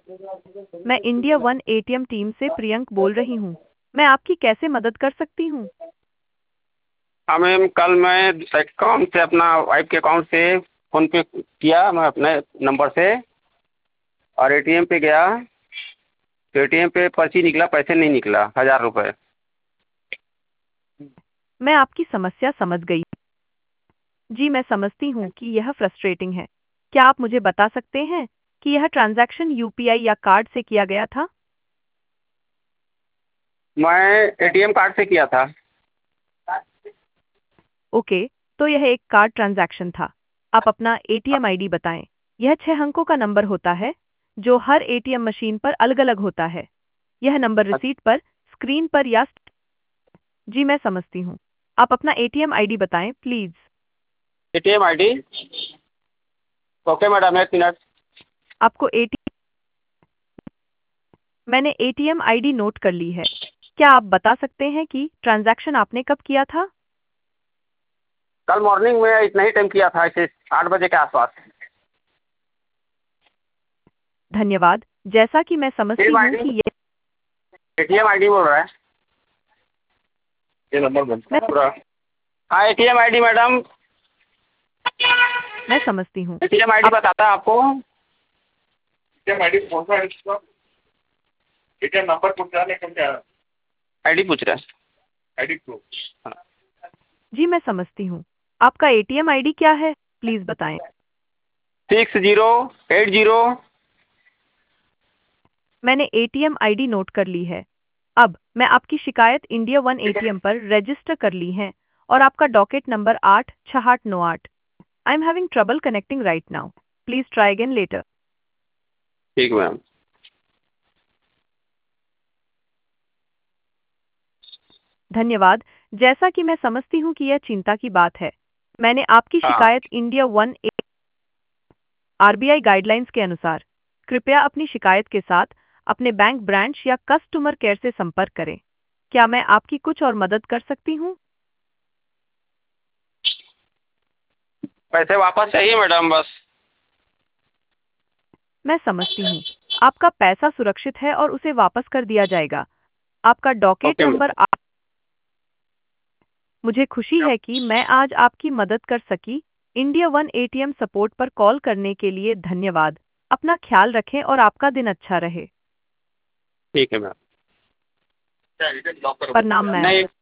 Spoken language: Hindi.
मैं इंडिया वन एटीएम टीम से प्रियंक बोल रही हूँ। मैं आपकी कैसे मदद कर सकती हूँ? हाँ मैम, कल मैं अकाउंट से अपना वाइफ के अकाउंट से फ़ोन पे किया मैं अपने नंबर से, और एटीएम पे गया तो एटीएम पे पर्ची निकला, पैसे नहीं निकला 1000 रुपये। मैं आपकी समस्या समझ गई। जी, मैं समझती हूँ कि यह फ्रस्ट्रेटिंग है। क्या आप मुझे बता सकते हैं कि यह ट्रांजैक्शन यूपीआई या कार्ड से किया गया था? मैं एटीएम कार्ड से किया था। ओके, तो यह एक कार्ड ट्रांजैक्शन था। आप अपना एटीएम आईडी बताएं। यह 6 अंकों का नंबर होता है जो हर एटीएम मशीन पर अलग-अलग होता है। यह नंबर रिसीट पर, स्क्रीन पर या जी, मैं समझती हूँ। आप अपना एटीएम आईडी बताएं, please. ATM ID, okay madam, 1 मिनट। आपको एटी मैंने एटीएम आईडी नोट कर ली है। क्या आप बता सकते हैं कि ट्रांजैक्शन आपने कब किया था? कल मॉर्निंग में इतना ही टाइम किया था, ऐसे 8 बजे के आसपास। धन्यवाद। जैसा कि मैं समझती एटीएम हूँ आईडी, कि ये एटीएम आईडी बोल रहा है, ये नंबर मैं पूरा। हाँ, एटीएम आईडी मैडम, मैं समझती हूँ। एटीएम आईडी आप बताता है आपको। एटीएम आईडी कौन सा है इसका? एटीएम नंबर पूछ रहा है, लेकिन क्या आईडी पूछ रहा है? ID proof. हाँ, जी, मैं समझती हूँ। आपका एटीएम आईडी क्या है? प्लीज़ बताएं। 6080। मैंने एटीएम आईडी नोट कर ली है। अब मैं आपकी शिकायत इंडिया वन एटीएम पर रजिस्टर कर ली है और आपका docket number 86898। I am having trouble connecting right now. Please try again later. ठीक मैम। धन्यवाद। जैसा कि मैं समझती हूँ कि यह चिंता की बात है, मैंने आपकी हाँ, शिकायत इंडिया वन आरबीआई गाइडलाइंस के अनुसार कृपया अपनी शिकायत के साथ अपने बैंक ब्रांच या कस्टमर केयर से संपर्क करें। क्या मैं आपकी कुछ और मदद कर सकती हूँ? पैसे वापस चाहिए मैडम बस। मैं समझती हूँ। आपका पैसा सुरक्षित है और उसे वापस कर दिया जाएगा। आपका डॉकेट ओके नंबर मैम। मुझे खुशी है कि मैं आज आपकी मदद कर सकी। इंडिया वन एटीएम सपोर्ट पर कॉल करने के लिए धन्यवाद। अपना ख्याल रखें और आपका दिन अच्छा रहे। ठीक है मैम। प्रणाम मैम। नहीं।